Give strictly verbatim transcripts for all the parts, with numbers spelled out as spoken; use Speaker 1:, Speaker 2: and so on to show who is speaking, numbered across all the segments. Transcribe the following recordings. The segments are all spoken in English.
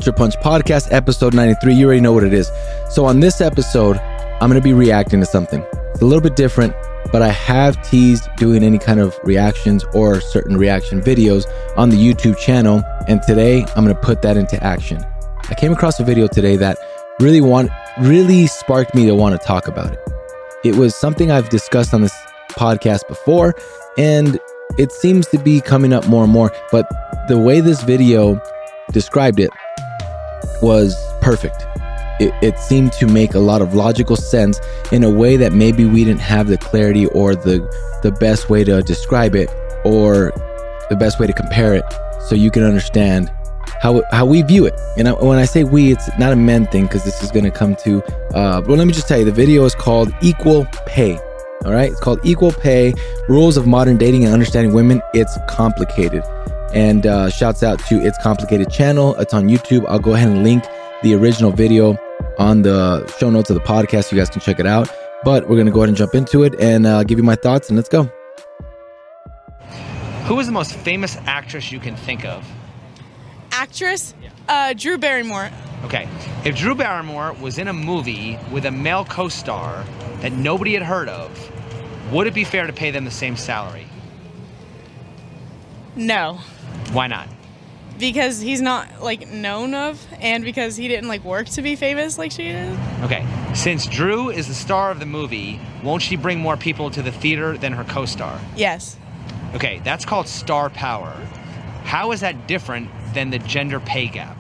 Speaker 1: Culture Punch Podcast, episode ninety-three. You already know what it is. So on this episode, I'm going to be reacting to something. It's a little bit different, but I have teased doing any kind of reactions or certain reaction videos on the YouTube channel. And today I'm going to put that into action. I came across a video today that really want, really sparked me to want to talk about it. It was something I've discussed on this podcast before, and it seems to be coming up more and more. But the way this video described it was perfect. It, it seemed to make a lot of logical sense in a way that maybe we didn't have the clarity or the the best way to describe it or the best way to compare it, so you can understand how how we view it. And I, when I say we, it's not a men thing, because this is going to come to uh well, let me just tell you, the video is called Equal Pay. All right, it's called Equal Pay, Rules of Modern Dating and Understanding Women. It's complicated. And uh shouts out to It's Complicated channel. It's on YouTube. I'll go ahead and link the original video on the show notes of the podcast so you guys can check it out. But we're going to go ahead and jump into it and uh, give you my thoughts, and let's go.
Speaker 2: Who is the most famous actress you can think of?
Speaker 3: Actress? Uh, Drew Barrymore.
Speaker 2: Okay. If Drew Barrymore was in a movie with a male co-star that nobody had heard of, would it be fair to pay them the same salary?
Speaker 3: No.
Speaker 2: Why not?
Speaker 3: Because he's not, like, known of, and because he didn't, like, work to be famous like she did.
Speaker 2: Okay. Since Drew is the star of the movie, won't she bring more people to the theater than her co-star?
Speaker 3: Yes.
Speaker 2: Okay, that's called star power. How is that different than the gender pay gap?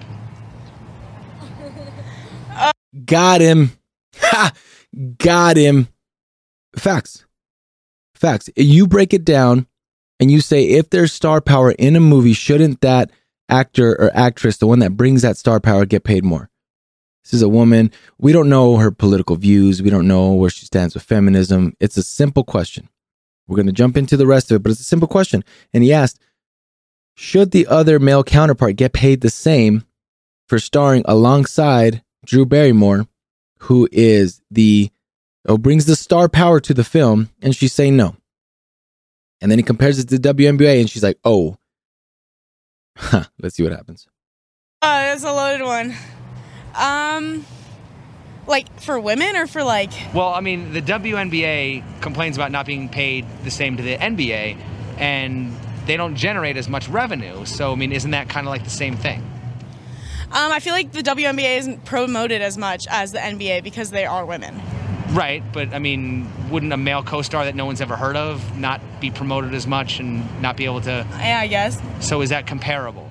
Speaker 1: uh, Got him. Ha! Got him. Facts. Facts. You break it down and you say, if there's star power in a movie, shouldn't that actor or actress, the one that brings that star power, get paid more? This is a woman. We don't know her political views. We don't know where she stands with feminism. It's a simple question. We're going to jump into the rest of it, but it's a simple question. And he asked, should the other male counterpart get paid the same for starring alongside Drew Barrymore, who is the, oh, brings the star power to the film? And she's saying no. And then he compares it to the W N B A, and she's like, oh. Huh, let's see what happens.
Speaker 3: Oh, that's a loaded one. Um, like for women or for like?
Speaker 2: Well, I mean, the W N B A complains about not being paid the same to the N B A, and they don't generate as much revenue. So, I mean, isn't that kind of like the same thing?
Speaker 3: Um, I feel like the W N B A isn't promoted as much as the N B A because they are women.
Speaker 2: Right, but I mean, wouldn't a male co-star that no one's ever heard of not be promoted as much and not be able to?
Speaker 3: Yeah, I guess.
Speaker 2: So is that comparable?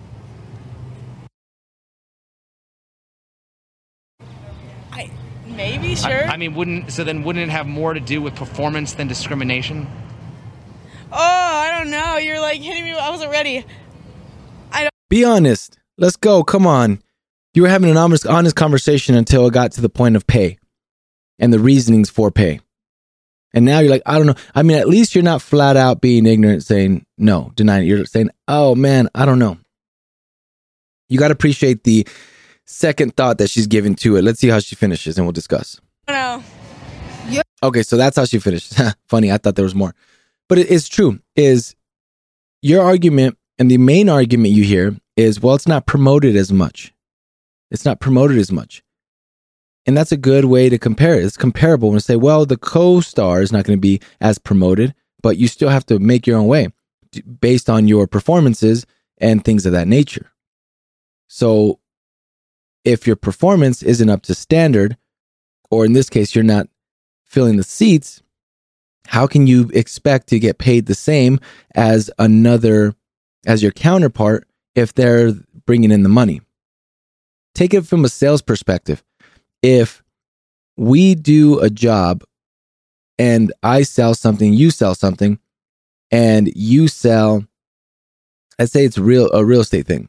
Speaker 3: I maybe, sure.
Speaker 2: I, I mean, wouldn't so then wouldn't it have more to do with performance than discrimination?
Speaker 3: Oh, I don't know. You're like hitting me. I wasn't ready. I don't.
Speaker 1: Be honest. Let's go. Come on. You were having an honest, honest conversation until it got to the point of pay and the reasonings for pay. And now you're like, I don't know. I mean, at least you're not flat out being ignorant, saying no, denying it. You're saying, oh man, I don't know. You got to appreciate the second thought that she's giving to it. Let's see how she finishes and we'll discuss.
Speaker 3: I don't know.
Speaker 1: Yeah. Okay, so that's how she finished. Funny, I thought there was more. But it, it's true, is your argument, and the main argument you hear is, well, it's not promoted as much. It's not promoted as much. And that's a good way to compare it. It's comparable when you say, well, the co-star is not going to be as promoted, but you still have to make your own way based on your performances and things of that nature. So if your performance isn't up to standard, or in this case, you're not filling the seats, how can you expect to get paid the same as another, as your counterpart, if they're bringing in the money? Take it from a sales perspective. If we do a job and I sell something, you sell something, and you sell, let's say it's real a real estate thing.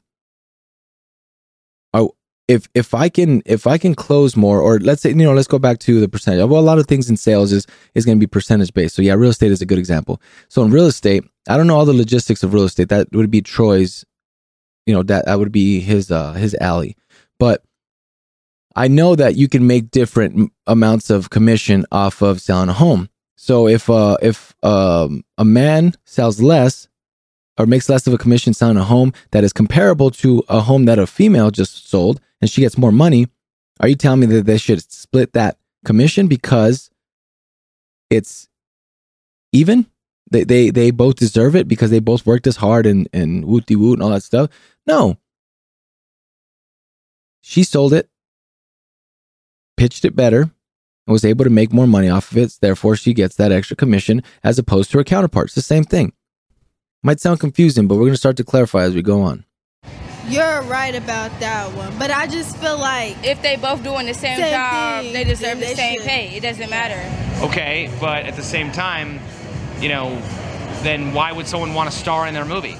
Speaker 1: Oh, if if I can if I can close more, or let's say, you know, let's go back to the percentage. Well, a lot of things in sales is is going to be percentage based. So yeah, real estate is a good example. So in real estate, I don't know all the logistics of real estate. That would be Troy's, you know, that that would be his uh his alley. But I know that you can make different amounts of commission off of selling a home. So if uh, if um, a man sells less or makes less of a commission selling a home that is comparable to a home that a female just sold and she gets more money, are you telling me that they should split that commission because it's even? They they they both deserve it because they both worked as hard and, and woot-de-woot and all that stuff? No. She sold it, pitched it better, and was able to make more money off of it. Therefore, she gets that extra commission as opposed to her counterparts. It's the same thing. Might sound confusing, but we're going to start to clarify as we go on.
Speaker 4: You're right about that one, but I just feel like
Speaker 5: if they both doing the same,
Speaker 4: same
Speaker 5: job,
Speaker 4: thing,
Speaker 5: they deserve
Speaker 4: then
Speaker 5: the
Speaker 4: they
Speaker 5: same
Speaker 4: should.
Speaker 5: pay. It doesn't matter.
Speaker 2: Okay, but at the same time, you know, then why would someone want to star in their movie?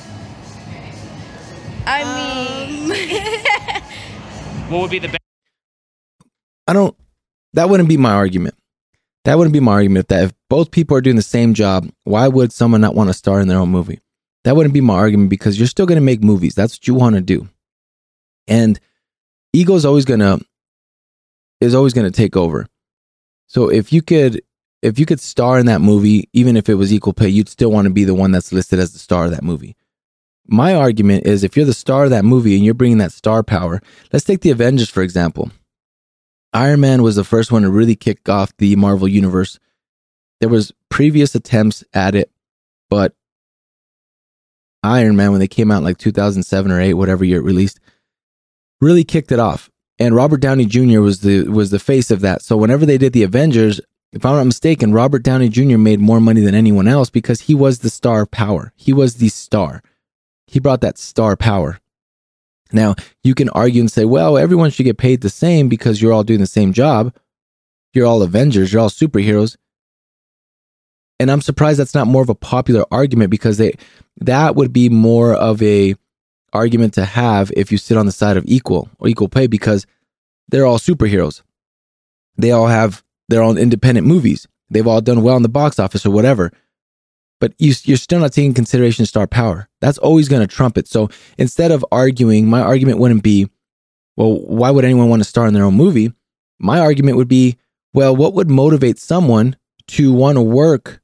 Speaker 5: I mean,
Speaker 4: Um,
Speaker 2: What would be the best?
Speaker 1: I don't, that wouldn't be my argument. That wouldn't be my argument that if both people are doing the same job, why would someone not want to star in their own movie? That wouldn't be my argument because you're still going to make movies. That's what you want to do. And ego is always going to, is always going to take over. So if you could, if you could star in that movie, even if it was equal pay, you'd still want to be the one that's listed as the star of that movie. My argument is if you're the star of that movie and you're bringing that star power, let's take the Avengers, for example. Iron Man was the first one to really kick off the Marvel Universe. There was previous attempts at it, but Iron Man, when they came out in like two thousand seven or eight, whatever year it released, really kicked it off. And Robert Downey Junior was the was the face of that. So whenever they did the Avengers, if I'm not mistaken, Robert Downey Junior made more money than anyone else because he was the star power. He was the star. He brought that star power. Now, you can argue and say, well, everyone should get paid the same because you're all doing the same job. You're all Avengers. You're all superheroes. And I'm surprised that's not more of a popular argument because they that would be more of a argument to have if you sit on the side of equal or equal pay because they're all superheroes. They all have their own independent movies. They've all done well in the box office or whatever. But you, you're still not taking consideration star power. That's always going to trump it. So instead of arguing, my argument wouldn't be, well, why would anyone want to star in their own movie? My argument would be, well, what would motivate someone to want to work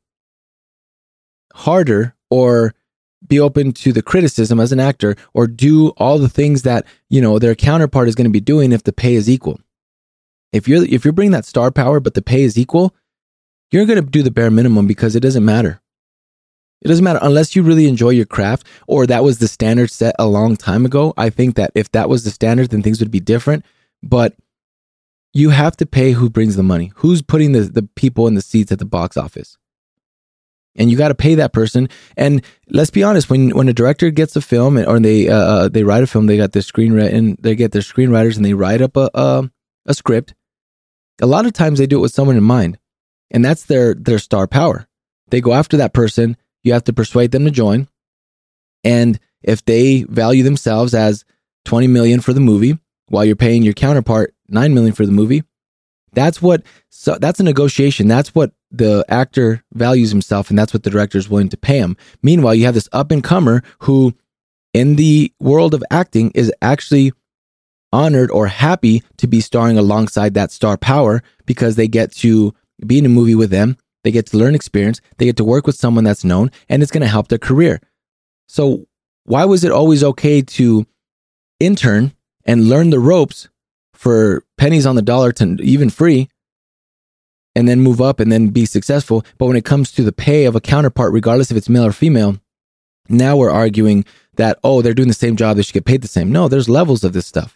Speaker 1: harder or be open to the criticism as an actor or do all the things that, you know, their counterpart is going to be doing if the pay is equal? If you're if you're bringing that star power but the pay is equal, you're going to do the bare minimum because it doesn't matter. It doesn't matter unless you really enjoy your craft or that was the standard set a long time ago. I think that if that was the standard, then things would be different. But you have to pay who brings the money, who's putting the, the people in the seats at the box office. And you got to pay that person. And let's be honest, when when a director gets a film or they uh, they write a film, they got their screenwriter, they get their screenwriters and they write up a, a a script. A lot of times they do it with someone in mind, and that's their their star power. They go after that person. You have to persuade them to join. And if they value themselves as twenty million dollars for the movie, while you're paying your counterpart nine million dollars for the movie, that's what, so that's a negotiation. That's what the actor values himself, and that's what the director is willing to pay him. Meanwhile, you have this up-and-comer who, in the world of acting, is actually honored or happy to be starring alongside that star power because they get to be in a movie with them. They get to learn experience. They get to work with someone that's known, and it's going to help their career. So why was it always okay to intern and learn the ropes for pennies on the dollar to even free and then move up and then be successful? But when it comes to the pay of a counterpart, regardless if it's male or female, now we're arguing that, oh, they're doing the same job, they should get paid the same. No, there's levels of this stuff.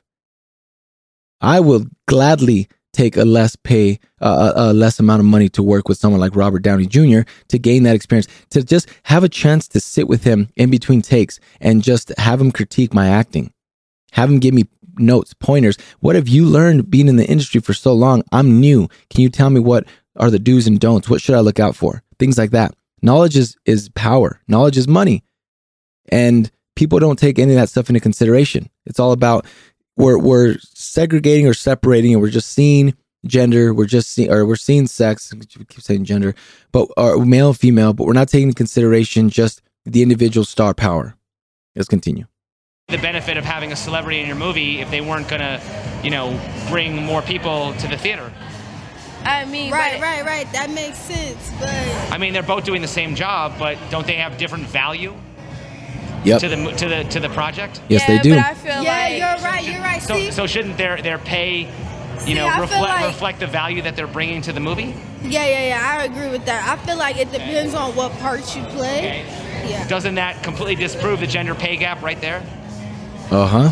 Speaker 1: I will gladly take a less pay, uh, a less amount of money to work with someone like Robert Downey Junior to gain that experience, to just have a chance to sit with him in between takes and just have him critique my acting, have him give me notes, pointers. What have you learned being in the industry for so long? I'm new. Can you tell me what are the do's and don'ts? What should I look out for? Things like that. Knowledge is, is power. Knowledge is money. And people don't take any of that stuff into consideration. It's all about We're we're segregating or separating, and we're just seeing gender. We're just seeing, or we're seeing sex. We keep saying gender, but or male, female. But we're not taking into consideration just the individual star power. Let's continue.
Speaker 2: The benefit of having a celebrity in your movie if they weren't gonna, you know, bring more people to the theater.
Speaker 5: I mean,
Speaker 4: right,
Speaker 5: but,
Speaker 4: right, right. That makes sense, but
Speaker 2: I mean, they're both doing the same job, but don't they have different value?
Speaker 1: Yep.
Speaker 2: to the to the to the project.
Speaker 1: Yes,
Speaker 5: yeah,
Speaker 1: they do.
Speaker 5: But I feel
Speaker 4: Yeah,
Speaker 5: like
Speaker 4: you're right. You're right.
Speaker 2: So
Speaker 4: See,
Speaker 2: so shouldn't their their pay, you
Speaker 4: See,
Speaker 2: know,
Speaker 4: I feel
Speaker 2: reflect
Speaker 4: like-
Speaker 2: reflect the value that they're bringing to the movie?
Speaker 4: yeah, yeah, yeah. I agree with that. I feel like it depends on what part you play.
Speaker 2: Okay.
Speaker 4: Yeah.
Speaker 2: Doesn't that completely disprove the gender pay gap right there?
Speaker 1: Uh huh.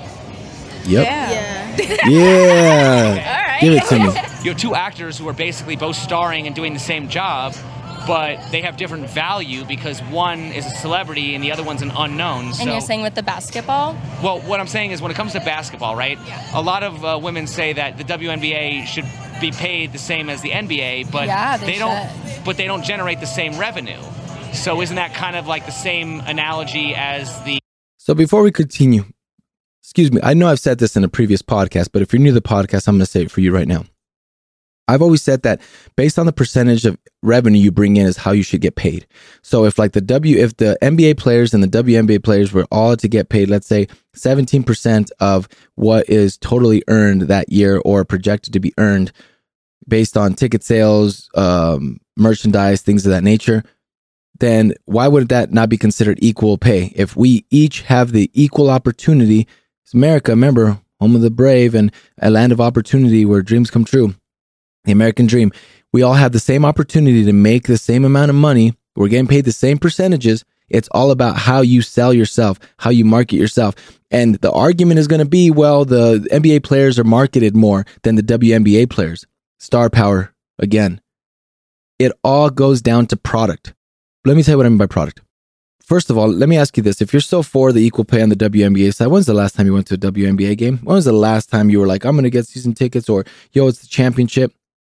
Speaker 1: Yep.
Speaker 5: Yeah.
Speaker 4: Yeah.
Speaker 1: Yeah.
Speaker 5: All right.
Speaker 1: Give it to me.
Speaker 2: You have two actors who are basically both starring and doing the same job, but they have different value because one is a celebrity and the other one's an unknown.
Speaker 5: And
Speaker 2: so,
Speaker 5: you're saying with the basketball?
Speaker 2: well, what I'm saying is when it comes to basketball, right? A lot of uh, women say that the W N B A should be paid the same as the N B A, but
Speaker 5: Yeah, they
Speaker 2: don't.
Speaker 5: should.
Speaker 2: But they don't generate the same revenue. So isn't that kind of like the same analogy as the
Speaker 1: So before we continue, excuse me, I know I've said this in a previous podcast, but if you're new to the podcast, I'm going to say it for you right now. I've always said that based on the percentage of revenue you bring in is how you should get paid. So if like the W, if the N B A players and the W N B A players were all to get paid, let's say seventeen percent of what is totally earned that year or projected to be earned based on ticket sales, um, merchandise, things of that nature, then why would that not be considered equal pay? If we each have the equal opportunity, it's America, remember, home of the brave and a land of opportunity where dreams come true. The American dream. We all have the same opportunity to make the same amount of money. We're getting paid the same percentages. It's all about how you sell yourself, how you market yourself. And the argument is going to be, well, the N B A players are marketed more than the W N B A players. Star power again. It all goes down to product. Let me tell you what I mean by product. First of all, let me ask you this. If you're so for the equal pay on the W N B A side, when's the last time you went to a W N B A game? When was the last time you were like, I'm going to get season tickets, or, yo, it's the championship?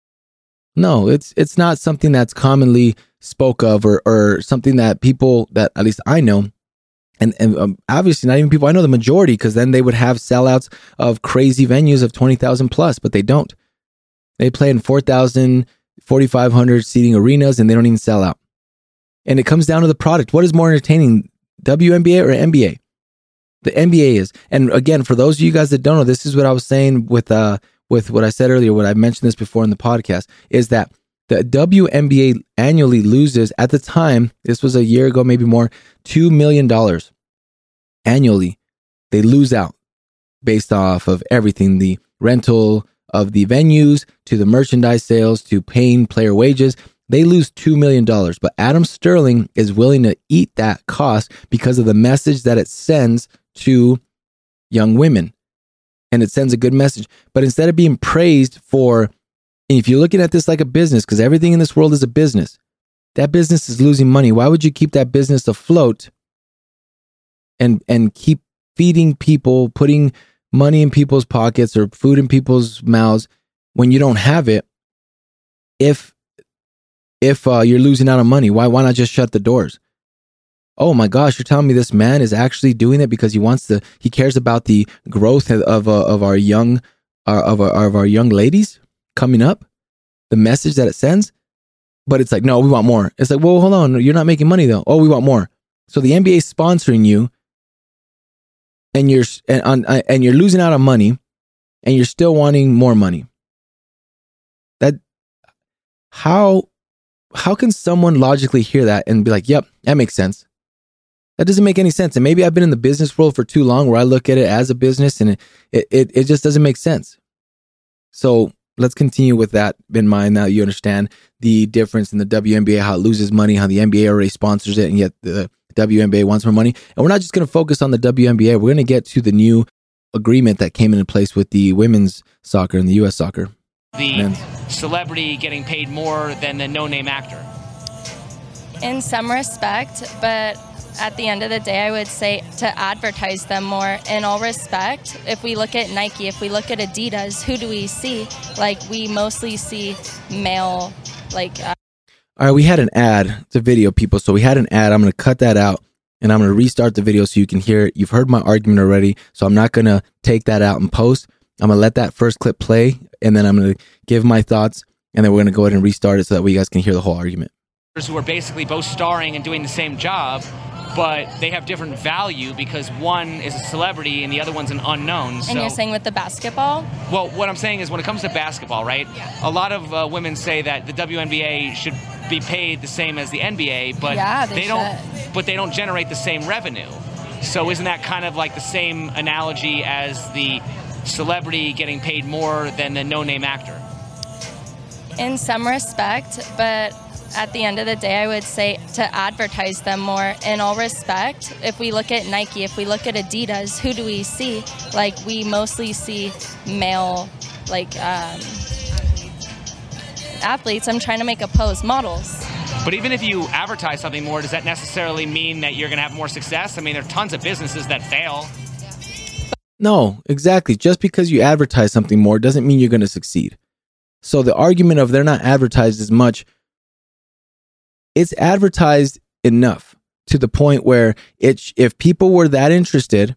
Speaker 1: No, it's it's not something that's commonly spoke of, or or something that people that at least I know, and, and um, obviously not even people I know, the majority, because then they would have sellouts of crazy venues of twenty thousand plus, but they don't. They play in four thousand, forty-five hundred seating arenas, and they don't even sell out. And it comes down to the product. What is more entertaining, W N B A or N B A? The N B A is. And again, for those of you guys that don't know, this is what I was saying with uh with what I said earlier, what I mentioned this before in the podcast, is that the W N B A annually loses, at the time, this was a year ago, maybe more, two million dollars annually. They lose out based off of everything, the rental of the venues, to the merchandise sales, to paying player wages. They lose two million dollars, but Adam Sterling is willing to eat that cost because of the message that it sends to young women. And it sends a good message. But instead of being praised for, and if you're looking at this like a business, because everything in this world is a business, that business is losing money. Why would you keep that business afloat and and keep feeding people, putting money in people's pockets or food in people's mouths when you don't have it? If if uh, you're losing out on money, why why not just shut the doors? Oh my gosh, you're telling me this man is actually doing it because he wants to, he cares about the growth of of, uh, of our young uh, of, our, of our young ladies coming up, the message that it sends. But it's like, no, we want more. It's like, well, hold on, you're not making money though. Oh, we want more. So the N B A is sponsoring you, and you're and on and you're losing out on money, and you're still wanting more money. That how how can someone logically hear that and be like, yep, that makes sense? That doesn't make any sense. And maybe I've been in the business world for too long where I look at it as a business, and it it, it just doesn't make sense. So let's continue with that in mind. Now you understand the difference in the W N B A, how it loses money, how the N B A already sponsors it, and yet the W N B A wants more money. And we're not just going to focus on the W N B A. We're going to get to the new agreement that came into place with the women's soccer and the U S soccer.
Speaker 2: the
Speaker 1: Men's.
Speaker 2: celebrity getting paid more than the no-name actor?
Speaker 5: In some respect, but at the end of the day, I would say to advertise them more. In all respect, if we look at Nike, if we look at Adidas, who do we see? Like, we mostly see male, like... Uh,
Speaker 1: All right, we had an ad. It's a video, people. So we had an ad. I'm going to cut that out, and I'm going to restart the video so you can hear it. You've heard my argument already, so I'm not going to take that out and post. I'm going to let that first clip play, and then I'm going to give my thoughts, and then we're going to go ahead and restart it so that way you guys can hear the whole argument.
Speaker 2: Who are basically both starring and doing the same job, but they have different value because one is a celebrity and the other one's an unknown. So,
Speaker 5: and you're saying with the basketball?
Speaker 2: well, what I'm saying is when it comes to basketball, right?
Speaker 5: Yeah.
Speaker 2: A lot of uh, women say that the W N B A should be paid the same as the N B A, but
Speaker 5: Yeah, they
Speaker 2: don't.
Speaker 5: should.
Speaker 2: But they don't generate the same revenue. So isn't that kind of like the same analogy as the celebrity getting paid more than the no-name actor?
Speaker 5: In some respect, but at the end of the day, I would say to advertise them more. In all respect, if we look at Nike, if we look at Adidas, who do we see? Like, we mostly see male, like, um, athletes. I'm trying to make a pose, models.
Speaker 2: But even if you advertise something more, does that necessarily mean that you're going to have more success? I mean, there are tons of businesses that fail.
Speaker 1: No, exactly. Just because you advertise something more doesn't mean you're going to succeed. So the argument of they're not advertised as much, it's advertised enough to the point where it, if people were that interested,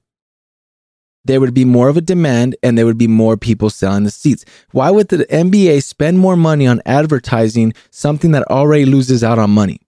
Speaker 1: there would be more of a demand and there would be more people selling the seats. Why would the N B A spend more money on advertising something that already loses out on money?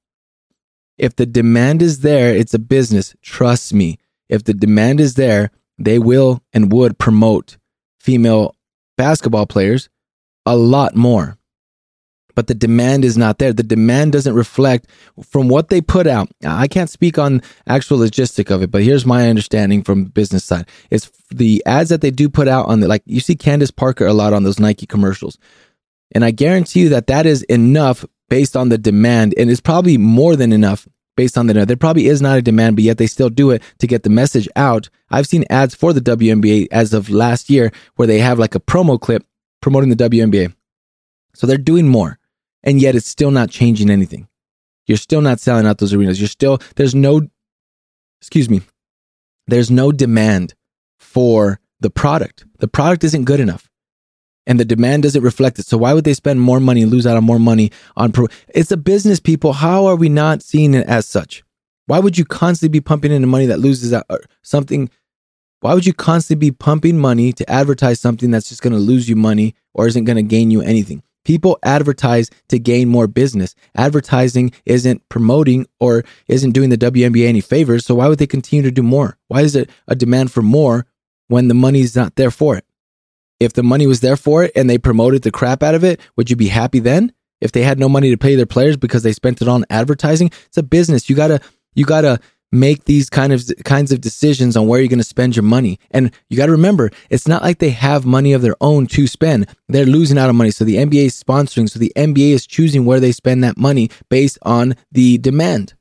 Speaker 1: If the demand is there, it's a business. Trust me. If the demand is there, they will and would promote female basketball players a lot more. But the demand is not there. The demand doesn't reflect from what they put out. I can't speak on actual logistic of it, but here's my understanding from the business side. It's the ads that they do put out on the, like you see Candace Parker a lot on those Nike commercials. And I guarantee you that that is enough based on the demand. And it's probably more than enough based on the demand. There probably is not a demand, but yet they still do it to get the message out. I've seen ads for the W N B A as of last year where they have like a promo clip promoting the W N B A. So they're doing more. And yet it's still not changing anything. You're still not selling out those arenas. You're still, there's no, excuse me, there's no demand for the product. The product isn't good enough. And the demand doesn't reflect it. So why would they spend more money and lose out on more money on pro? It's a business, people. How are we not seeing it as such? Why would you constantly be pumping in money that loses out or something? Why would you constantly be pumping money to advertise something that's just going to lose you money or isn't going to gain you anything? People advertise to gain more business. Advertising isn't promoting or isn't doing the W N B A any favors. So why would they continue to do more? Why is it a demand for more when the money's not there for it? If the money was there for it and they promoted the crap out of it, would you be happy then? If they had no money to pay their players because they spent it on advertising, it's a business. You gotta, you gotta make these kind of kinds of decisions on where you're going to spend your money. And you got to remember, it's not like they have money of their own to spend. They're losing out on money. So the N B A is sponsoring. So the N B A is choosing where they spend that money based on the demand.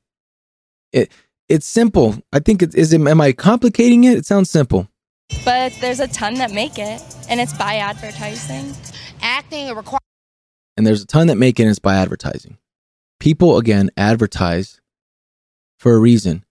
Speaker 1: It It's simple. I think it is. Am I complicating it? It sounds simple.
Speaker 5: But there's a ton that make it, and it's by advertising.
Speaker 6: Acting requires.
Speaker 1: And there's a ton that make it, and it's by advertising. People, again, advertise for a reason.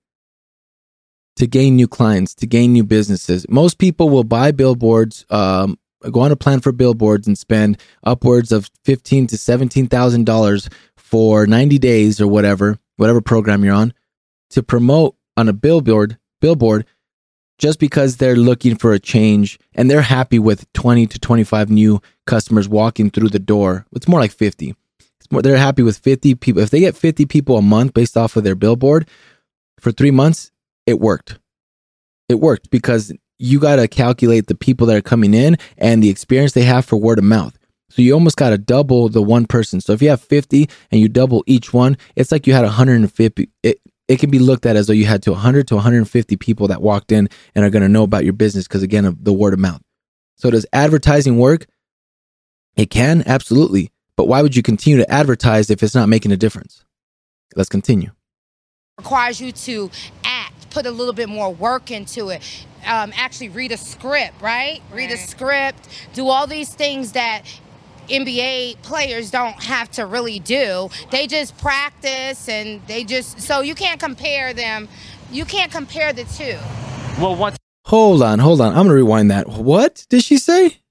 Speaker 1: To gain new clients, to gain new businesses. Most people will buy billboards, um, go on a plan for billboards and spend upwards of fifteen to seventeen thousand dollars for ninety days or whatever, whatever program you're on, to promote on a billboard, billboard, just because they're looking for a change and they're happy with twenty to twenty-five new customers walking through the door. It's more like fifty. It's more, they're happy with fifty people. If they get fifty people a month based off of their billboard for three months, it worked. It worked because you got to calculate the people that are coming in and the experience they have for word of mouth. So you almost got to double the one person. So if you have fifty and you double each one, it's like you had one hundred fifty. It, it can be looked at as though you had to one hundred to one hundred fifty people that walked in and are going to know about your business because, again, of the word of mouth. So does advertising work? It can, absolutely. But why would you continue to advertise if it's not making a difference? Let's continue.
Speaker 6: Requires you to act, put a little bit more work into it. Um, actually read a script, right? Read a script, do all these things that N B A players don't have to really do. They just practice and they just, so you can't compare them. You can't compare the two.
Speaker 2: Well, once.
Speaker 1: Hold on, hold on. I'm going to rewind that. What did she say?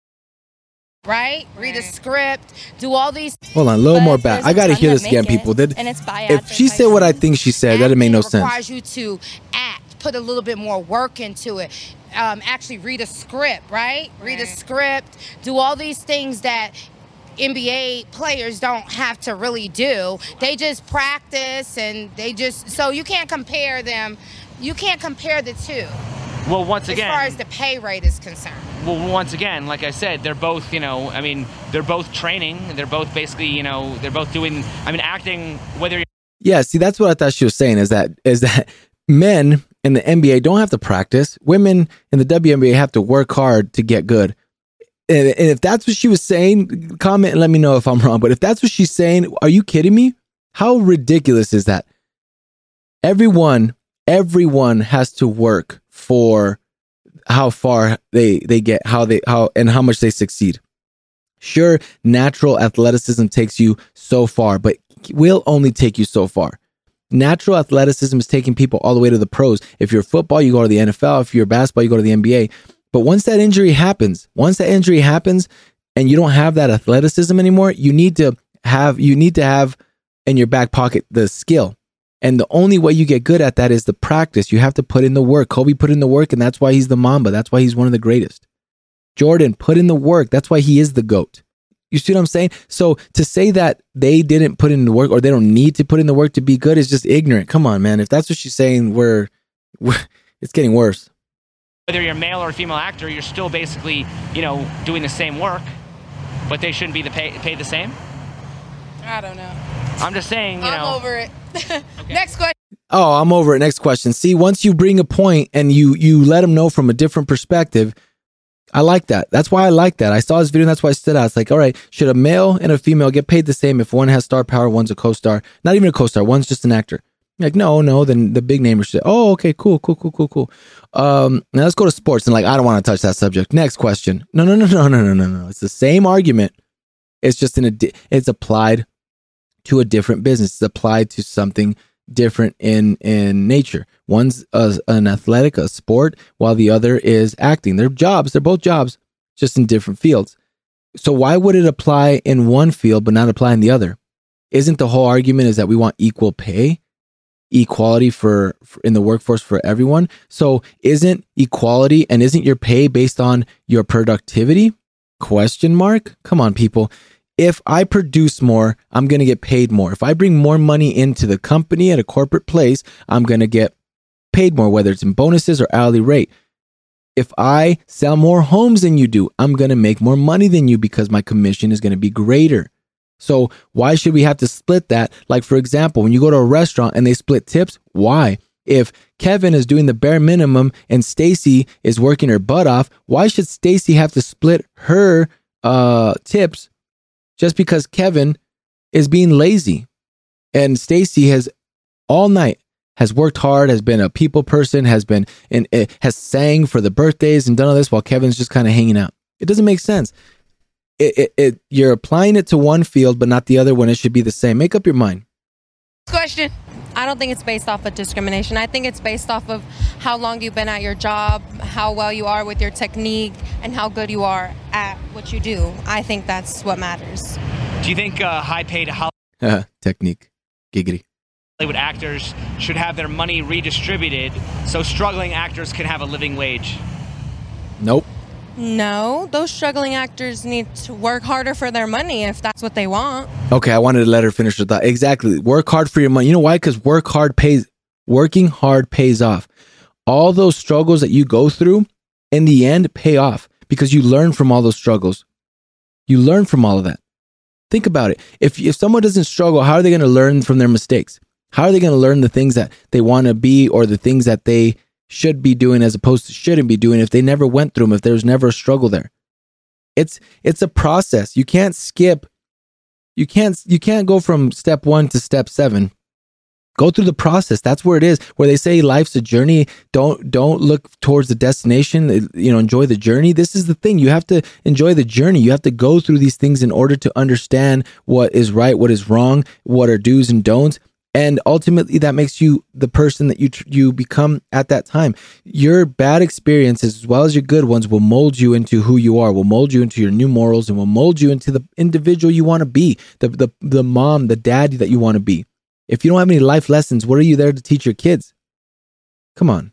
Speaker 6: Right? Read a script, do all these.
Speaker 1: Hold on, a little
Speaker 5: But
Speaker 1: more back.
Speaker 5: there's
Speaker 1: I
Speaker 5: a
Speaker 1: got to
Speaker 5: ton
Speaker 1: hear
Speaker 5: that
Speaker 1: this again,
Speaker 5: make it,
Speaker 1: people. Did,
Speaker 5: and it's by
Speaker 1: if she said what I
Speaker 5: advertising.
Speaker 1: think she said, that didn't make no sense.
Speaker 6: Requires you to act, put a little bit more work into it. Um, actually read a script, right? Read a script, do all these things that N B A players don't have to really do. They just practice and they just, so you can't compare them. You can't compare the two.
Speaker 2: Well, once again,
Speaker 6: as far as the pay rate is concerned.
Speaker 2: Well, once again, like I said, they're both, you know, I mean, they're both training. They're both basically, you know, they're both doing, I mean, acting, whether you're.
Speaker 1: Yeah, see, that's what I thought she was saying is that is that men in the N B A don't have to practice. Women in the W N B A have to work hard to get good. And, and if that's what she was saying, comment and let me know if I'm wrong. But if that's what she's saying, are you kidding me? How ridiculous is that? Everyone, everyone has to work for how far they, they get, how they, how, and how much they succeed. Sure, natural athleticism takes you so far, but will only take you so far. Natural athleticism is taking people all the way to the pros. If you're football, you go to the N F L. If you're basketball, you go to the N B A. But once that injury happens, once that injury happens and you don't have that athleticism anymore, you need to have, you need to have in your back pocket the skill. And the only way you get good at that is the practice. You have to put in the work. Kobe put in the work, and that's why he's the Mamba. That's why he's one of the greatest. Jordan put in the work. That's why he is the GOAT. You see what I'm saying? So to say that they didn't put in the work or they don't need to put in the work to be good is just ignorant. Come on, man. If that's what she's saying, we're, we're it's getting worse.
Speaker 2: Whether you're a male or a female actor, you're still basically, you know, doing the same work, but they shouldn't be the pay, paid the same?
Speaker 3: I don't know.
Speaker 2: I'm just saying, you
Speaker 3: I'm
Speaker 2: know.
Speaker 3: over it.
Speaker 2: Okay.
Speaker 3: Next question.
Speaker 1: Oh, I'm over it. Next question. See, once you bring a point and you you let them know from a different perspective, I like that. That's why I like that. I saw this video and that's why I stood out. It's like, all right, should a male and a female get paid the same if one has star power, one's a co-star? Not even a co-star, one's just an actor. Like, no, no, then the big namers should say, oh, okay, cool, cool, cool, cool, cool. Um, now let's go to sports. And like, I don't want to touch that subject. Next question. No, no, no, no, no, no, no, no. It's the same argument. It's just in a, di- it's applied to a different business. It's applied to something different in, in nature. One's a, an athletic, a sport, while the other is acting. They're jobs. They're both jobs, just in different fields. So why would it apply in one field but not apply in the other? Isn't the whole argument is that we want equal pay, equality for, for in the workforce for everyone? So isn't equality and isn't your pay based on your productivity? Question mark? Come on, people. If I produce more, I'm going to get paid more. If I bring more money into the company at a corporate place, I'm going to get paid more, whether it's in bonuses or hourly rate. If I sell more homes than you do, I'm going to make more money than you because my commission is going to be greater. So why should we have to split that? Like, for example, when you go to a restaurant and they split tips, why? If Kevin is doing the bare minimum and Stacy is working her butt off, why should Stacy have to split her uh, tips just because Kevin is being lazy? And Stacy has all night has worked hard, has been a people person, has been in, has sang for the birthdays and done all this while Kevin's just kind of hanging out. It doesn't make sense. It, it, it you're applying it to one field, but not the other one. It should be the same. Make up your mind.
Speaker 3: Question.
Speaker 7: I don't think it's based off of discrimination. I think it's based off of how long you've been at your job, how well you are with your technique, and how good you are at what you do. I think that's what matters.
Speaker 2: Do you think uh, high-paid
Speaker 1: Technique. Giggity.
Speaker 2: Hollywood actors should have their money redistributed so struggling actors can have a living wage?
Speaker 1: Nope.
Speaker 7: No, those struggling actors need to work harder for their money if that's what they want.
Speaker 1: Okay, I wanted to let her finish her thought. Exactly. Work hard for your money. You know why? Because work hard pays. Working hard pays off. All those struggles that you go through, in the end, pay off because you learn from all those struggles. You learn from all of that. Think about it. If if someone doesn't struggle, how are they going to learn from their mistakes? How are they going to learn the things that they want to be or the things that they should be doing as opposed to shouldn't be doing if they never went through them, if there was never a struggle there? It's it's a process. You can't skip. You can't you can't go from step one to step seven. Go through the process. That's where it is. Where they say life's a journey. Don't don't look towards the destination. You know, enjoy the journey. This is the thing. You have to enjoy the journey. You have to go through these things in order to understand what is right, what is wrong, what are do's and don'ts. And ultimately, that makes you the person that you you become at that time. Your bad experiences, as well as your good ones, will mold you into who you are, will mold you into your new morals, and will mold you into the individual you want to be, the, the, the mom, the dad that you want to be. If you don't have any life lessons, what are you there to teach your kids? Come on.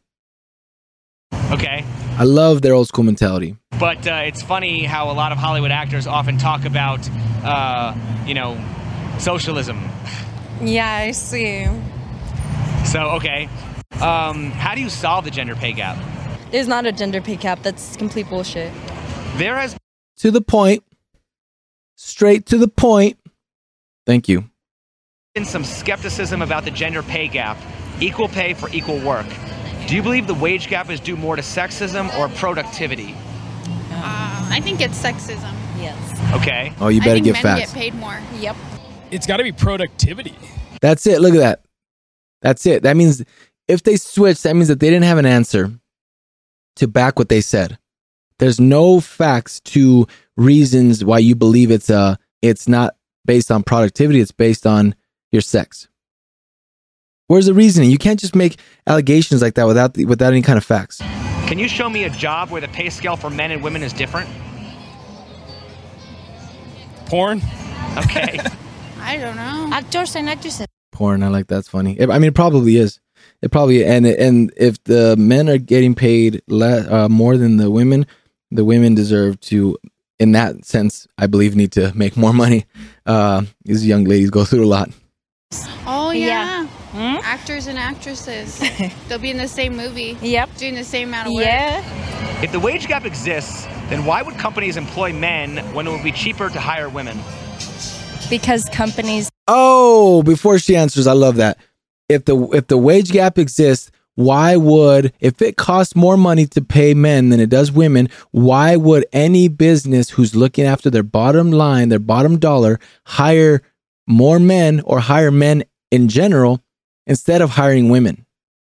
Speaker 2: Okay.
Speaker 1: I love their old school mentality.
Speaker 2: But uh, it's funny how a lot of Hollywood actors often talk about, uh, you know, socialism.
Speaker 7: Yeah, I see.
Speaker 2: So, okay. Um, how do you solve the gender pay gap?
Speaker 5: There's not a gender pay gap. That's complete bullshit.
Speaker 2: There has
Speaker 1: To the point. Straight to the point. Thank you.
Speaker 2: been some skepticism about the gender pay gap, equal pay for equal work. Do you believe the wage gap is due more to sexism or productivity?
Speaker 8: Uh, I think it's sexism.
Speaker 5: Yes.
Speaker 2: Okay.
Speaker 1: Oh, you
Speaker 8: I
Speaker 1: better
Speaker 8: think
Speaker 1: get
Speaker 8: men
Speaker 1: facts.
Speaker 8: get paid more.
Speaker 5: Yep.
Speaker 9: It's got to be productivity.
Speaker 1: That's it. Look at that. That's it. That means if they switch, that means that they didn't have an answer to back what they said. There's no facts to reasons why you believe it's uh it's not based on productivity. It's based on your sex. Where's the reasoning? You can't just make allegations like that without the, without any kind of facts.
Speaker 2: Can you show me a job where the pay scale for men and women is different?
Speaker 9: Porn?
Speaker 2: Okay.
Speaker 8: I don't know.
Speaker 5: Actors and actresses.
Speaker 1: Porn. I like that's funny. I mean, it probably is. It probably and and if the men are getting paid less uh, more than the women, the women deserve to. In that sense, I believe need to make more money. Uh, these young ladies go through a lot.
Speaker 8: Oh, yeah.
Speaker 5: Yeah. Hmm?
Speaker 8: Actors and actresses. They'll be in the same movie.
Speaker 5: Yep.
Speaker 8: Doing the same amount of work.
Speaker 5: Yeah.
Speaker 2: If the wage gap exists, then why would companies employ men when it would be cheaper to hire women?
Speaker 5: Because companies.
Speaker 1: Oh, before she answers, I love that. If the if the wage gap exists, why would, if it costs more money to pay men than it does women, why would any business who's looking after their bottom line, their bottom dollar, hire more men or hire men in general instead of hiring women?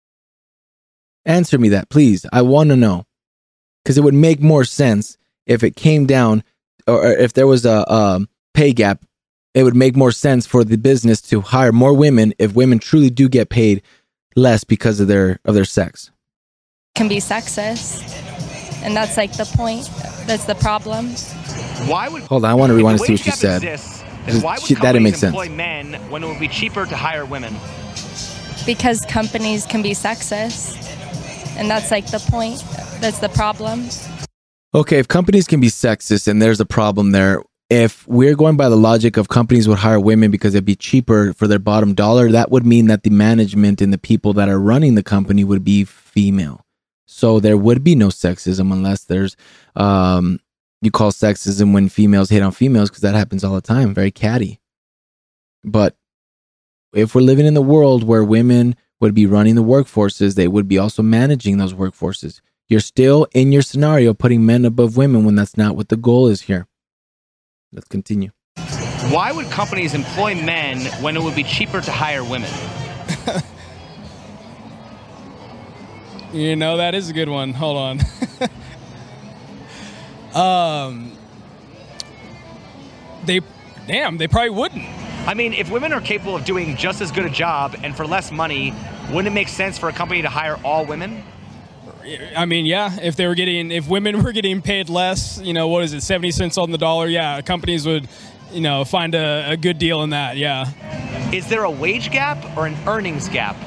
Speaker 1: Answer me that, please. I want to know. Because it would make more sense if it came down, or if there was a, a pay gap, it would make more sense for the business to hire more women if women truly do get paid less because of their of their sex.
Speaker 5: Can be sexist, and that's like the point. That's the problem.
Speaker 2: Why would
Speaker 1: Hold on, I want to rewind
Speaker 2: if
Speaker 1: to
Speaker 2: the
Speaker 1: see what she
Speaker 2: wage gap
Speaker 1: said.
Speaker 2: exists, then why would
Speaker 1: She- that didn't make
Speaker 2: companies
Speaker 1: sense.
Speaker 2: employ men when it would be cheaper to hire women?
Speaker 5: Because companies can be sexist, and that's like the point. That's the problem.
Speaker 1: Okay, if companies can be sexist and there's a problem there, if we're going by the logic of companies would hire women because it'd be cheaper for their bottom dollar, that would mean that the management and the people that are running the company would be female. So there would be no sexism unless there's, um, you call sexism when females hate on females, because that happens all the time. Very catty. But if we're living in the world where women would be running the workforces, they would be also managing those workforces. You're still in your scenario putting men above women when that's not what the goal is here. Let's continue.
Speaker 2: Why would companies employ men when it would be cheaper to hire women?
Speaker 9: You know, that is a good one. Hold on. um, they, damn, they probably wouldn't.
Speaker 2: I mean, if women are capable of doing just as good a job and for less money, wouldn't it make sense for a company to hire all women?
Speaker 9: I mean, yeah, if they were getting, if women were getting paid less, you know, what is it, seventy cents on the dollar? Yeah, companies would, you know, find a, a good deal in that, yeah.
Speaker 2: Is there a wage gap or an earnings gap?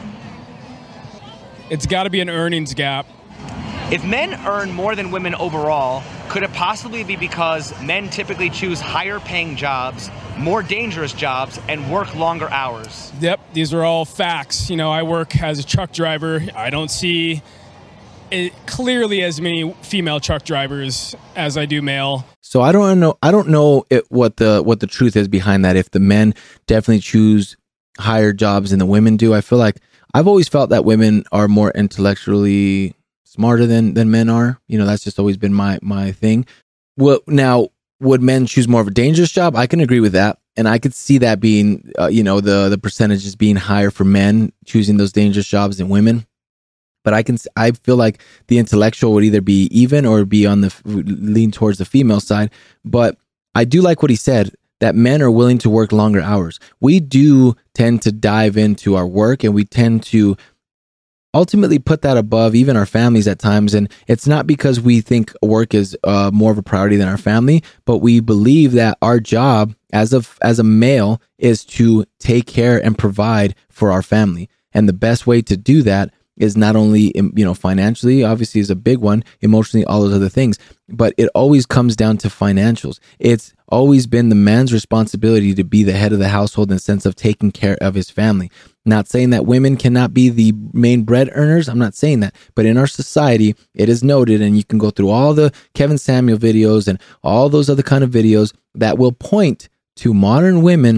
Speaker 9: It's got to be an earnings gap.
Speaker 2: If men earn more than women overall, could it possibly be because men typically choose higher paying jobs, more dangerous jobs, and work longer hours?
Speaker 9: Yep, these are all facts. You know, I work as a truck driver. I don't see it clearly as many female truck drivers as I do male.
Speaker 1: So I don't know. I don't know it, what the what the truth is behind that. If the men definitely choose higher jobs than the women do, I feel like I've always felt that women are more intellectually smarter than than men are. You know, that's just always been my my thing. Well, now would men choose more of a dangerous job? I can agree with that, and I could see that being, uh, you know, the the percentages being higher for men choosing those dangerous jobs than women. But I can, I feel like the intellectual would either be even or be on the lean towards the female side. But I do like what he said, that men are willing to work longer hours. We do tend to dive into our work, and we tend to ultimately put that above even our families at times. And it's not because we think work is uh, more of a priority than our family, but we believe that our job as a, as a male is to take care and provide for our family. And the best way to do that is not only, you know, financially, obviously is a big one, emotionally, all those other things, but it always comes down to financials. It's always been the man's responsibility to be the head of the household in the sense of taking care of his family. Not saying that women cannot be the main bread earners. I'm not saying that, but in our society, it is noted, and you can go through all the Kevin Samuel videos and all those other kind of videos that will point to modern women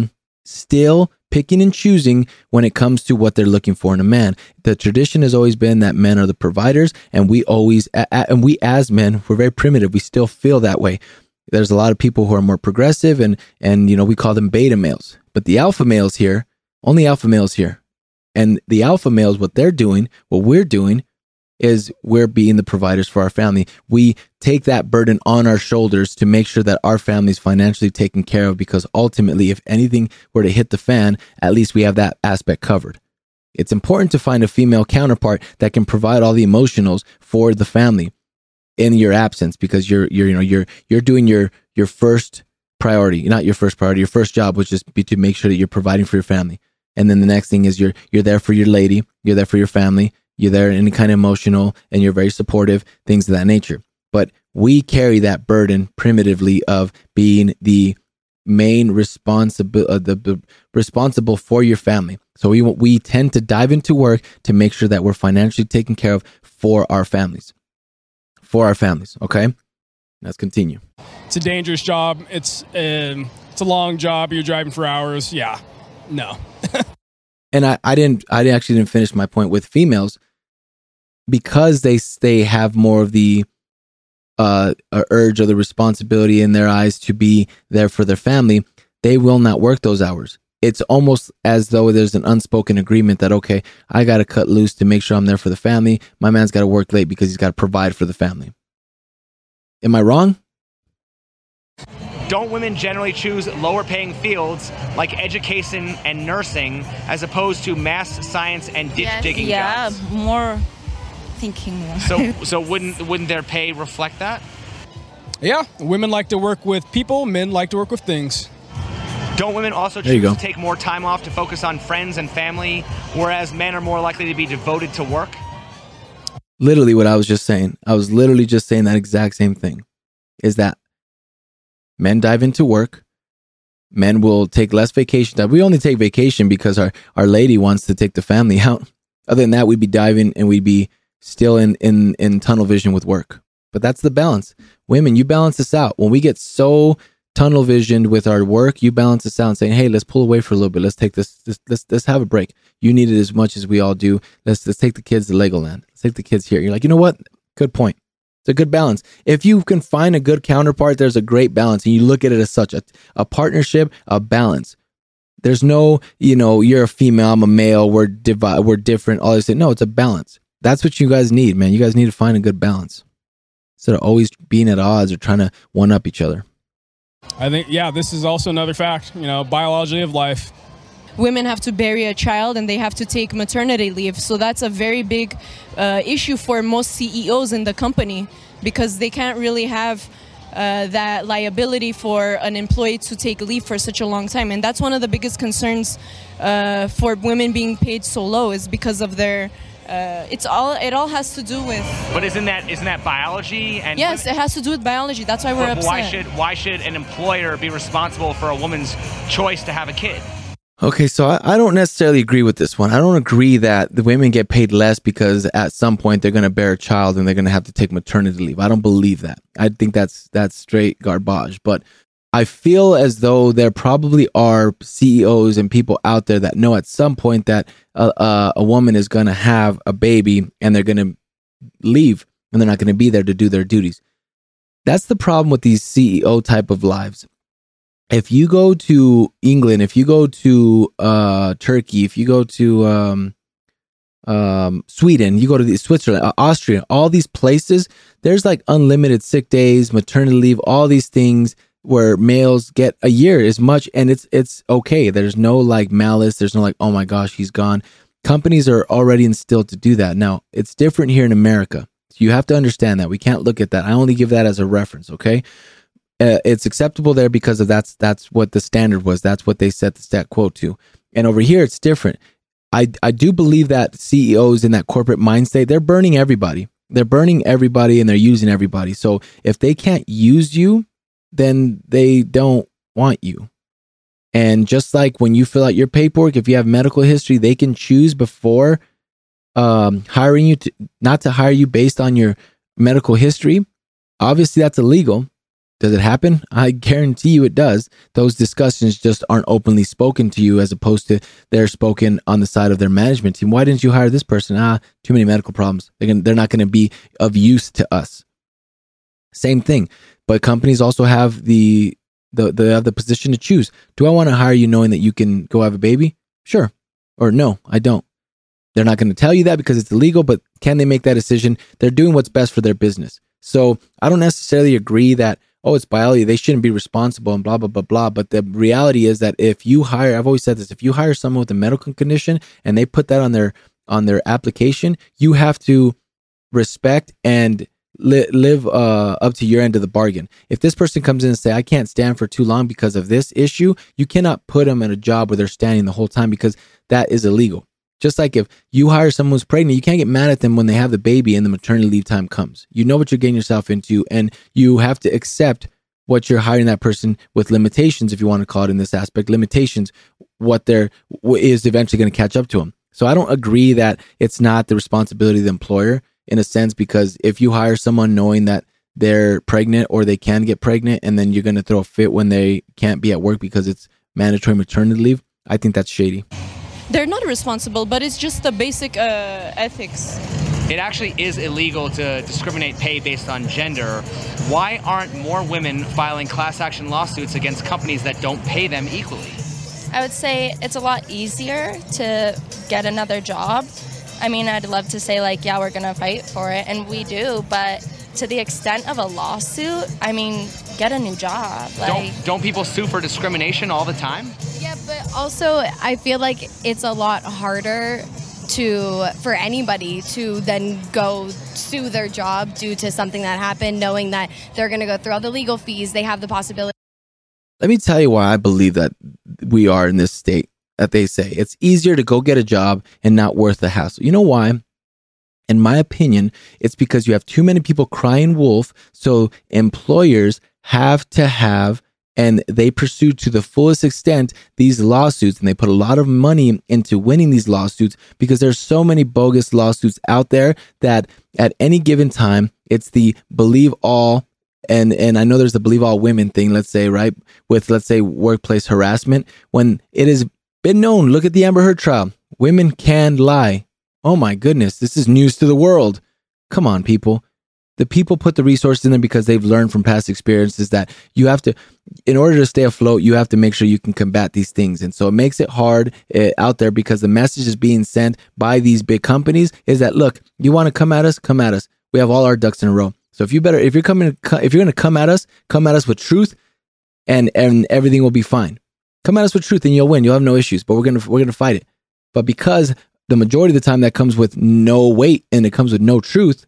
Speaker 1: still picking and choosing when it comes to what they're looking for in a man. The tradition has always been that men are the providers, and we always, and we as men, we're very primitive. We still feel that way. There's a lot of people who are more progressive, and, and, you know, we call them beta males, but the alpha males here, only alpha males here. And the alpha males, what they're doing, what we're doing is we're being the providers for our family. We take that burden on our shoulders to make sure that our family's financially taken care of, because ultimately, if anything were to hit the fan, at least we have that aspect covered. It's important to find a female counterpart that can provide all the emotionals for the family in your absence, because you're you're you know you're you're doing your your first priority, not your first priority, your first job would just be to make sure that you're providing for your family. And then the next thing is you're you're there for your lady, you're there for your family, you're there any kind of emotional, and you're very supportive, things of that nature. But we carry that burden primitively of being the main responsible, uh, the, the responsible for your family. So we we tend to dive into work to make sure that we're financially taken care of for our families, for our families. Okay, let's continue.
Speaker 9: It's a dangerous job. It's um, it's a long job. You're driving for hours. Yeah, no.
Speaker 1: And I, I didn't I actually didn't finish my point with females, because they they have more of the uh, urge or the responsibility in their eyes to be there for their family. They will not work those hours. It's almost as though there's an unspoken agreement that, okay, I got to cut loose to make sure I'm there for the family. My man's got to work late because he's got to provide for the family. Am I wrong?
Speaker 2: Don't women generally choose lower paying fields like education and nursing as opposed to math, science, and ditch
Speaker 5: Yes,
Speaker 2: digging
Speaker 10: Yeah,
Speaker 2: jobs?
Speaker 10: more thinking more.
Speaker 2: So, so wouldn't wouldn't their pay reflect that?
Speaker 9: Yeah, women like to work with people, men like to work with things.
Speaker 2: Don't women also
Speaker 1: There you
Speaker 2: choose
Speaker 1: go.
Speaker 2: to take more time off to focus on friends and family, whereas men are more likely to be devoted to work?
Speaker 1: Literally what I was just saying. I was literally just saying that exact same thing. Is that men dive into work. Men will take less vacation time. We only take vacation because our, our lady wants to take the family out. Other than that, we'd be diving and we'd be still in, in, in tunnel vision with work. But that's the balance. Women, you balance this out. When we get so tunnel visioned with our work, you balance this out and saying, hey, let's pull away for a little bit. Let's take this, this let's let's have a break. You need it as much as we all do. Let's let's take the kids to Legoland. Let's take the kids here. You're like, you know what? Good point. It's a good balance. If you can find a good counterpart, there's a great balance. And you look at it as such a, a partnership, a balance. There's no, you know, you're a female, I'm a male, we're divi- we're different, all this. No, it's a balance. That's what you guys need, man. You guys need to find a good balance instead of always being at odds or trying to one up each other.
Speaker 9: I think, yeah, this is also another fact, you know, biology of life.
Speaker 11: Women have to bury a child and they have to take maternity leave. So that's a very big uh, issue for most C E Os in the company, because they can't really have uh, that liability for an employee to take leave for such a long time. And that's one of the biggest concerns uh, for women being paid so low, is because of their uh, it's all it all has to do with.
Speaker 2: But isn't that isn't that biology? And
Speaker 11: Yes, it has to do with biology. That's why we're
Speaker 2: but
Speaker 11: upset.
Speaker 2: why should why should an employer be responsible for a woman's choice to have a kid?
Speaker 1: Okay, so I, I don't necessarily agree with this one. I don't agree that the women get paid less because at some point they're going to bear a child and they're going to have to take maternity leave. I don't believe that. I think that's that's straight garbage. But I feel as though there probably are C E Os and people out there that know at some point that a, a, a woman is going to have a baby and they're going to leave and they're not going to be there to do their duties. That's the problem with these C E O type of lives. If you go to England, if you go to uh, Turkey, if you go to um, um, Sweden, you go to the, Switzerland, uh, Austria, all these places, there's like unlimited sick days, maternity leave, all these things where males get a year as much, and it's it's okay. There's no like malice. There's no like, oh my gosh, he's gone. Companies are already instilled to do that. Now, it's different here in America. So you have to understand that. We can't look at that. I only give that as a reference, okay? Uh, it's acceptable there because of that's that's what the standard was. That's what they set the stat quote to. And over here, it's different. I I do believe that C E Os in that corporate mind state, they're burning everybody. They're burning everybody and they're using everybody. So if they can't use you, then they don't want you. And just like when you fill out your paperwork, if you have medical history, they can choose before um, hiring you to not to hire you based on your medical history. Obviously, that's illegal. Does it happen? I guarantee you it does. Those discussions just aren't openly spoken to you as opposed to they're spoken on the side of their management team. Why didn't you hire this person? Ah, too many medical problems. They're, gonna, they're not going to be of use to us. Same thing. But companies also have the, the, the, have the position to choose. Do I want to hire you knowing that you can go have a baby? Sure. Or no, I don't. They're not going to tell you that because it's illegal, but can they make that decision? They're doing what's best for their business. So I don't necessarily agree that, oh, it's biology, they shouldn't be responsible and blah, blah, blah, blah. But the reality is that if you hire, I've always said this, if you hire someone with a medical condition and they put that on their on their application, you have to respect and li- live uh, up to your end of the bargain. If this person comes in and say, I can't stand for too long because of this issue, you cannot put them in a job where they're standing the whole time because that is illegal. Just like if you hire someone who's pregnant, you can't get mad at them when they have the baby and the maternity leave time comes. You know what you're getting yourself into, and you have to accept what you're hiring that person with limitations, if you want to call it in this aspect, limitations, what there is eventually going to catch up to them. So I don't agree that it's not the responsibility of the employer in a sense, because if you hire someone knowing that they're pregnant or they can get pregnant and then you're going to throw a fit when they can't be at work because it's mandatory maternity leave, I think that's shady.
Speaker 11: They're not responsible, but it's just the basic uh, ethics.
Speaker 2: It actually is illegal to discriminate pay based on gender. Why aren't more women filing class action lawsuits against companies that don't pay them equally?
Speaker 5: I would say it's a lot easier to get another job. I mean, I'd love to say like, yeah, we're going to fight for it, and we do, but to the extent of a lawsuit, I mean, get a new job. Like,
Speaker 2: don't, don't people sue for discrimination all the time?
Speaker 12: Yeah, but also I feel like it's a lot harder to for anybody to then go sue their job due to something that happened, knowing that they're going to go through all the legal fees. They have the possibility.
Speaker 1: Let me tell you why I believe that we are in this state that they say. It's easier to go get a job and not worth the hassle. You know why? In my opinion, it's because you have too many people crying wolf, so employers have to have, and they pursue to the fullest extent these lawsuits, and they put a lot of money into winning these lawsuits because there's so many bogus lawsuits out there that at any given time, it's the believe all, and and I know there's the believe all women thing, let's say, right, with, let's say, workplace harassment, when it has been known, look at the Amber Heard trial, women can lie. Oh my goodness, this is news to the world. Come on, people. The people put the resources in there because they've learned from past experiences that you have to, in order to stay afloat, you have to make sure you can combat these things. And so it makes it hard uh, out there because the message is being sent by these big companies is that, look, you want to come at us, come at us. We have all our ducks in a row. So if you better, if you're coming, if you're going to come at us, come at us with truth, and and everything will be fine. Come at us with truth and you'll win. You'll have no issues, but we're going to, we're going to fight it. But because the majority of the time that comes with no weight and it comes with no truth,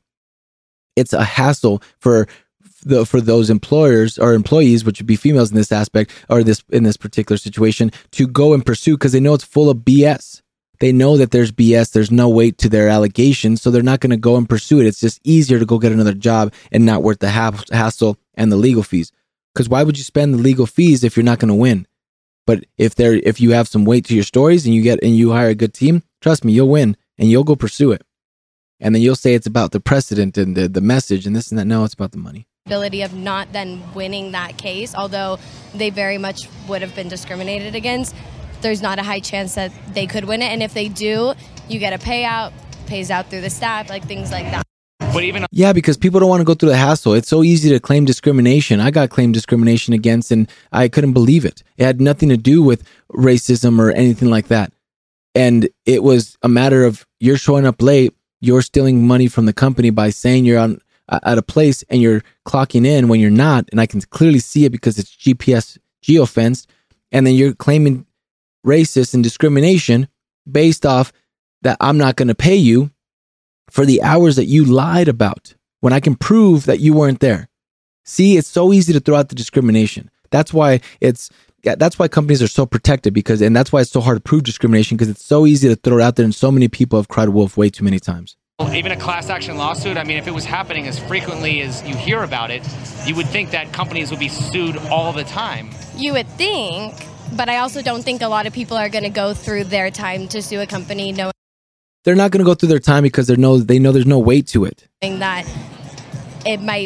Speaker 1: it's a hassle for the for those employers or employees, which would be females in this aspect or this in this particular situation, to go and pursue because they know it's full of B S. They know that there's B S, there's no weight to their allegations, so they're not going to go and pursue it. It's just easier to go get another job and not worth the ha- hassle and the legal fees. Because why would you spend the legal fees if you're not going to win? But if there, if you have some weight to your stories and you get and you hire a good team, trust me, you'll win and you'll go pursue it. And then you'll say it's about the precedent and the, the message and this and that. No, it's about the money.
Speaker 12: Ability of not then winning that case, although they very much would have been discriminated against, there's not a high chance that they could win it. And if they do, you get a payout, pays out through the staff, like things like that.
Speaker 2: But even
Speaker 1: yeah, because people don't want to go through the hassle. It's so easy to claim discrimination. I got claimed discrimination against and I couldn't believe it. It had nothing to do with racism or anything like that. And it was a matter of you're showing up late, you're stealing money from the company by saying you're on at a place and you're clocking in when you're not. And I can clearly see it because it's G P S geofenced. And then you're claiming racist and discrimination based off that I'm not going to pay you for the hours that you lied about when I can prove that you weren't there. See, it's so easy to throw out the discrimination. That's why it's, yeah, that's why companies are so protected because, and that's why it's so hard to prove discrimination because it's so easy to throw it out there and so many people have cried wolf way too many times.
Speaker 2: Even a class action lawsuit, I mean, if it was happening as frequently as you hear about it, you would think that companies would be sued all the time.
Speaker 12: You would think, but I also don't think a lot of people are going to go through their time to sue a company knowing
Speaker 1: they're not going to go through their time because they know they know there's no weight to it.
Speaker 12: That it might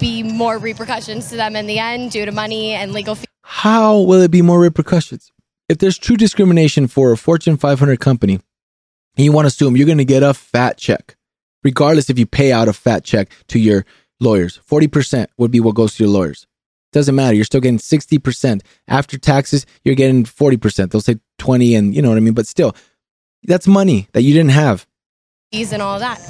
Speaker 12: be more repercussions to them in the end due to money and legal fees.
Speaker 1: How will it be more repercussions? If there's true discrimination for a Fortune five hundred company, and you want to assume you're going to get a fat check, regardless if you pay out a fat check to your lawyers, forty percent would be what goes to your lawyers. Doesn't matter. You're still getting sixty percent. After taxes, you're getting forty percent. They'll say twenty and you know what I mean? But still, that's money that you didn't have.
Speaker 12: Fees and all that.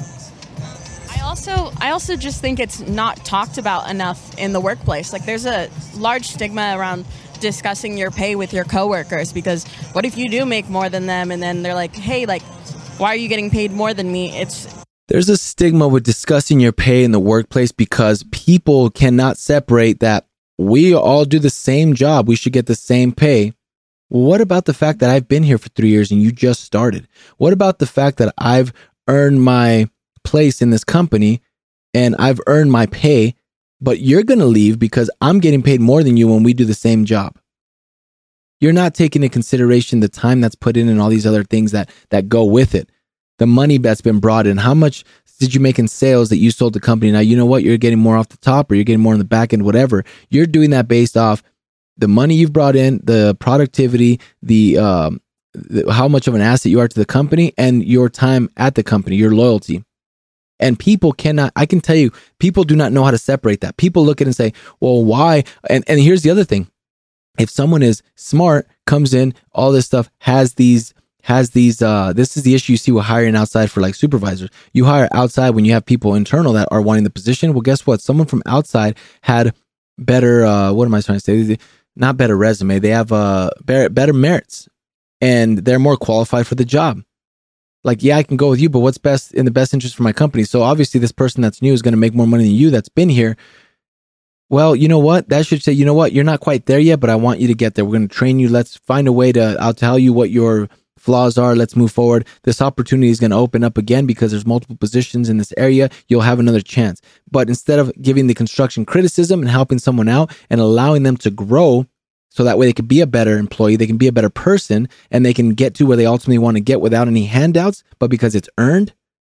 Speaker 13: I also, I also just think it's not talked about enough in the workplace. Like there's a large stigma around discussing your pay with your coworkers, because what if you do make more than them and then they're like, hey, like, why are you getting paid more than me? It's
Speaker 1: There's a stigma with discussing your pay in the workplace because people cannot separate that we all do the same job. We should get the same pay. What about the fact that I've been here for three years and you just started? What about the fact that I've earned my place in this company and I've earned my pay, but you're going to leave because I'm getting paid more than you when we do the same job? You're not taking into consideration the time that's put in and all these other things that, that go with it. The money that's been brought in. How much did you make in sales that you sold the company? Now, you know what? You're getting more off the top or you're getting more on the back end, whatever. You're doing that based off the money you've brought in, the productivity, the, um, the how much of an asset you are to the company, and your time at the company, your loyalty. And people cannot, I can tell you, people do not know how to separate that. People look at it and say, well, why? And, and here's the other thing. If someone is smart, comes in, all this stuff, has these, has these, uh, this is the issue you see with hiring outside for like supervisors. You hire outside when you have people internal that are wanting the position. Well, guess what? Someone from outside had better, uh, what am I trying to say? Not better resume. They have uh, better, better merits and they're more qualified for the job. Like, yeah, I can go with you, but what's best in the best interest for my company? So obviously this person that's new is going to make more money than you that's been here. Well, you know what? That should say, you know what? You're not quite there yet, but I want you to get there. We're going to train you. Let's find a way to, I'll tell you what your flaws are. Let's move forward. This opportunity is going to open up again because there's multiple positions in this area. You'll have another chance. But instead of giving the construction criticism and helping someone out and allowing them to grow, so that way they can be a better employee, they can be a better person, and they can get to where they ultimately want to get without any handouts, but because it's earned,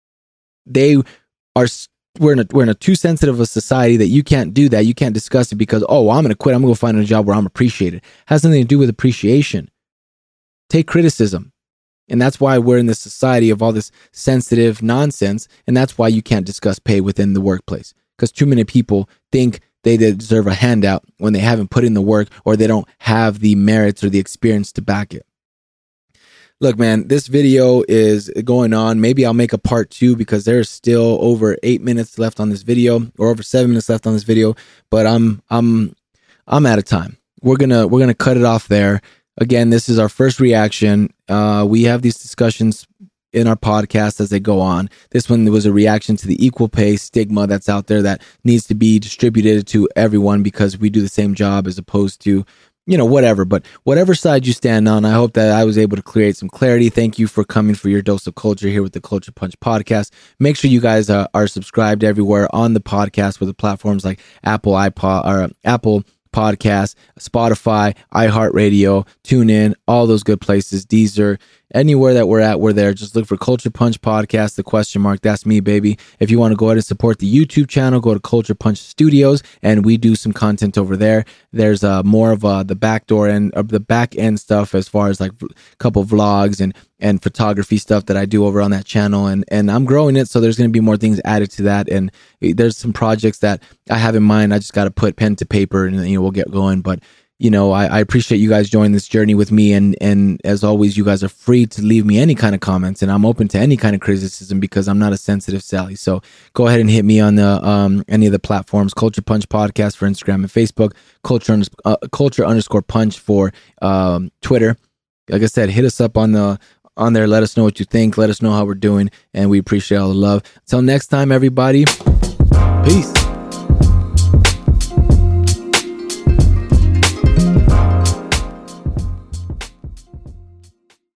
Speaker 1: they are, we're in a, we're in a too sensitive a society that you can't do that. You can't discuss it because, oh, well, I'm going to quit. I'm going to go find a job where I'm appreciated. It has nothing to do with appreciation. Take criticism. And that's why we're in this society of all this sensitive nonsense. And that's why you can't discuss pay within the workplace, because too many people think they deserve a handout when they haven't put in the work or they don't have the merits or the experience to back it. Look, man, this video is going on. Maybe I'll make a part two because there's still over eight minutes left on this video, or over seven minutes left on this video. But I'm I'm I'm out of time. We're gonna we're gonna cut it off there. Again, this is our first reaction. Uh, we have these discussions in our podcast as they go on. This one was a reaction to the equal pay stigma that's out there that needs to be distributed to everyone because we do the same job as opposed to, you know, whatever. But whatever side you stand on, I hope that I was able to create some clarity. Thank you for coming for your dose of culture here with the Culture Punch podcast. Make sure you guys uh, are subscribed everywhere on the podcast with the platforms like Apple iPod or Apple Podcast, Spotify, iHeartRadio, TuneIn, all those good places, Deezer, anywhere that we're at, we're there. Just look for Culture Punch Podcast, the question mark. That's me, baby. If you want to go ahead and support the YouTube channel, go to Culture Punch Studios, and we do some content over there. There's uh, more of uh, the backdoor and of the back end stuff as far as like a couple vlogs and and photography stuff that I do over on that channel. And, and I'm growing it. So there's going to be more things added to that. And there's some projects that I have in mind. I just got to put pen to paper and, you know, we'll get going. But, you know, I, I appreciate you guys joining this journey with me. And, and as always, you guys are free to leave me any kind of comments, and I'm open to any kind of criticism because I'm not a sensitive Sally. So go ahead and hit me on the, um, any of the platforms, Culture Punch Podcast for Instagram and Facebook, Culture, under, uh, Culture underscore Punch for, um, Twitter. Like I said, hit us up on the, on there. Let us know what you think. Let us know how we're doing. And we appreciate all the love. Until next time, everybody. Peace.